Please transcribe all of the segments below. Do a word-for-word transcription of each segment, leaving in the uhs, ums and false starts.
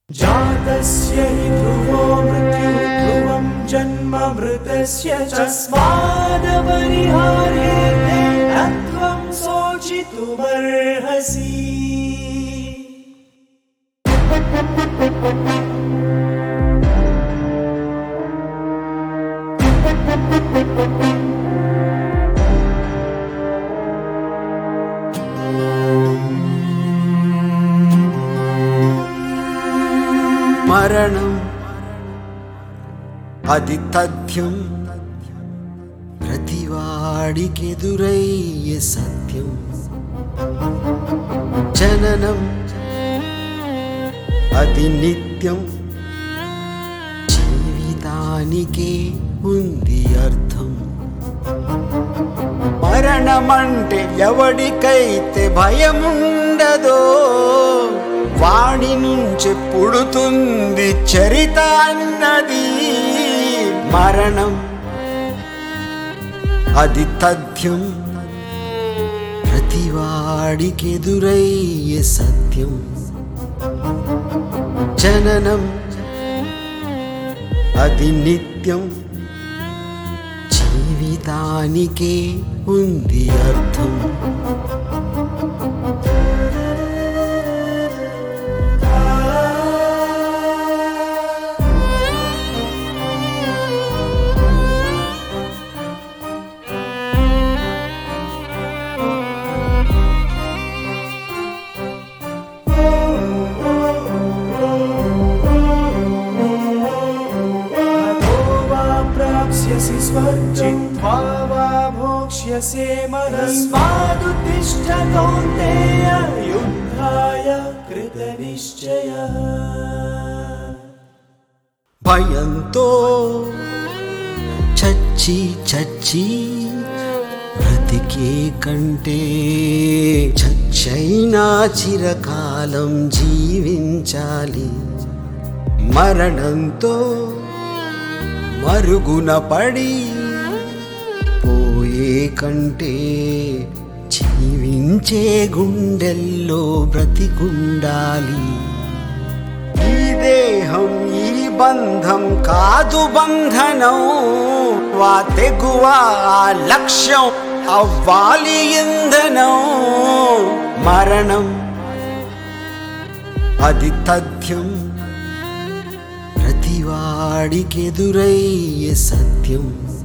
जातस्य हि ध्रुवो मृत्यु ध्रुवं जन्म मृतस्य तस्मादपरिहार्येते न त्वं शोचितुमर्हसि। మరణం అది తథ్యం, ప్రతివాడికెదురయ్యే సత్యం. జననం అది నిత్యం, జీవితానికే ఉంది అర్థం. మరణమంటే ఎవడికైతే భయముండదో వాడి నుంచి పుడుతుంది చరిత అన్నది. మరణం అది తథ్యం, ప్రతివాడికెదురయ్యే సత్యం. జననం అది నిత్యం, జీవితానికే ఉంది అర్థం. जित्वा वा भोक्ष्यसे मनस्मादुत्तिष्ठ कौन्तेय युद्धाय कृतनिश्चयः। భయంతో చచ్చి చచ్చి బ్రతికే కంటే చచ్చైనా చిరకాలం జీవించాలి. మరణంతో మరుగున పడి పోయే కంటే జీవించే గుండెల్లో బ్రతికుండాలి. ఈ దేహం ఈ బంధం కాదు బంధనం, వా తెగువ ఆ లక్ష్యం అవ్వాలి ఇంధనం. మరణం అది తథ్యం, ప్రతివాడికెదురయ్యే సత్యం.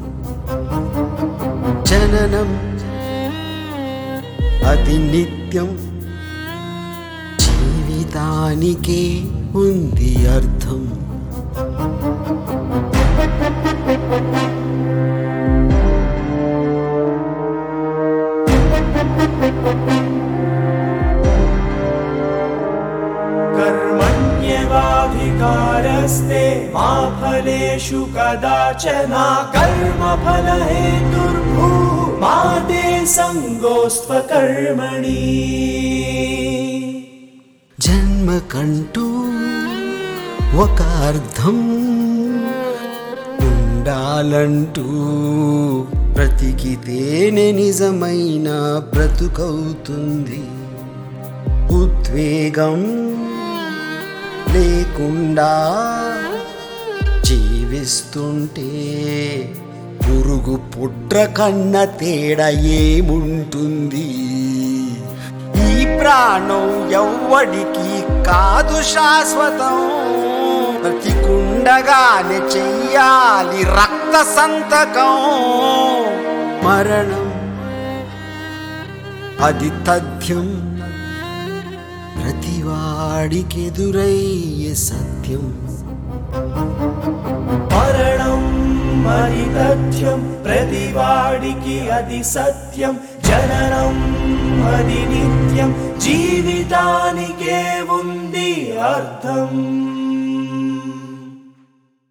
జననం అది నిత్యం, జీవితానికే ఉంది అర్థం. कर्मण्येवाधिकारस्ते मा फलेषु कदाचन कर्मफलहेतुर्भूः मा ते संगोऽस्त्वकर्मणि। జన్మకంటూ ఒక అర్థం ఉండాలంటూ బ్రతికితేనే నిజమైన బ్రతుకవుతుంది. ఉద్వేగం లేకుండా జీవిస్తుంటే పురుగు పుట్ర కన్న తేడా ఏముంటుంది. ఈ ప్రాణం ఎవ్వడికి కాదు శాశ్వతం, బ్రతికుండగానే చెయ్యాలి రక్త సంతకం. మరణం అది తథ్యం, ప్రతివాడికెదురయ్యే సత్యం. మరణం అది తథ్యం, ప్రతివాడికి అది సత్యం. జననం అది నిత్యం, జీవితానికే ఉంది అర్థం.